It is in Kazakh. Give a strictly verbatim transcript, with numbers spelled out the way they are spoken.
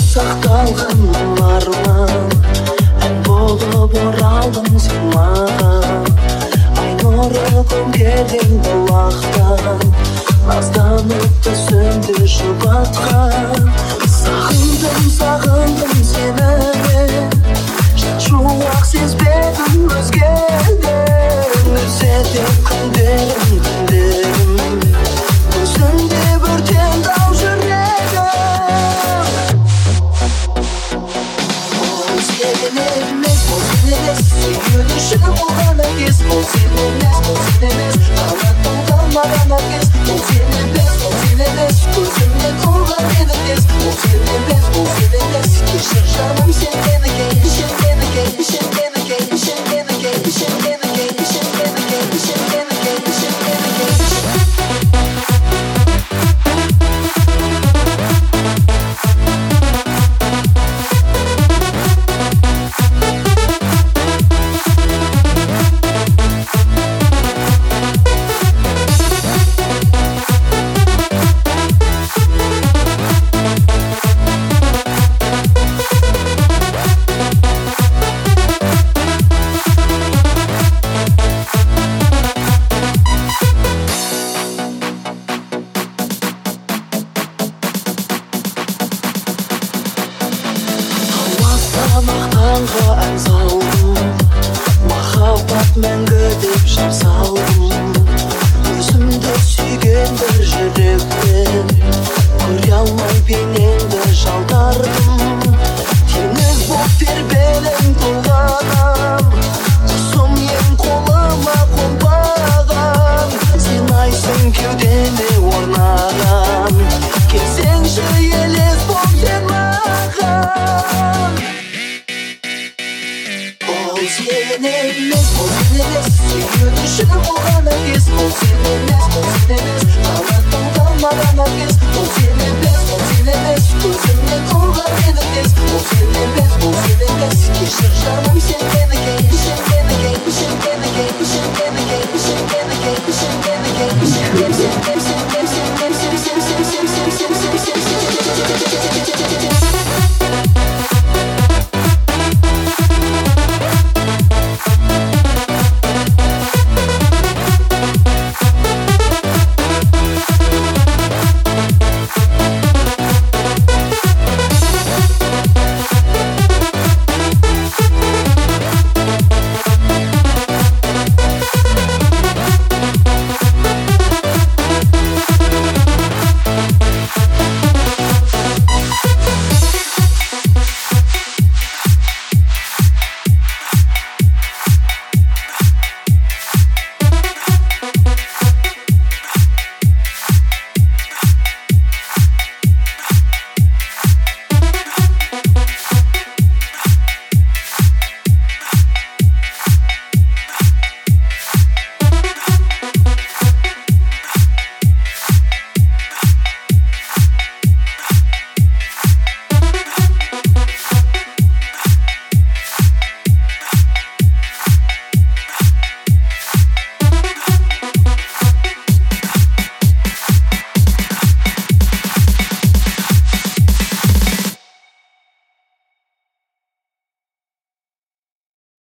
сақталған арман ән болып оралдың сен маған ай нұры көмкерген бұлақтан назданып сөңді жұбатқан сағындым сағындым сені шуақ сезбедім өзгеден өтеді күндерім күндерім көзімде өртенді ау жүрегім ол сен емес ол сен емес сүйген үшін болған әкес ол сен емес ол сен емес қанаттың қалмаған әкес ол сен емес ол сен емес көзімнен ұлған еді кез ол сен емес ол сен емес кешір жаным сен меніке сен меніке сен меніке сен меніке сен меніке сен меніке сен меніке сен меніке мақтанға ән салдым махаббат мәңгі деп жар салдым өзімді сүйген бір жүрекпен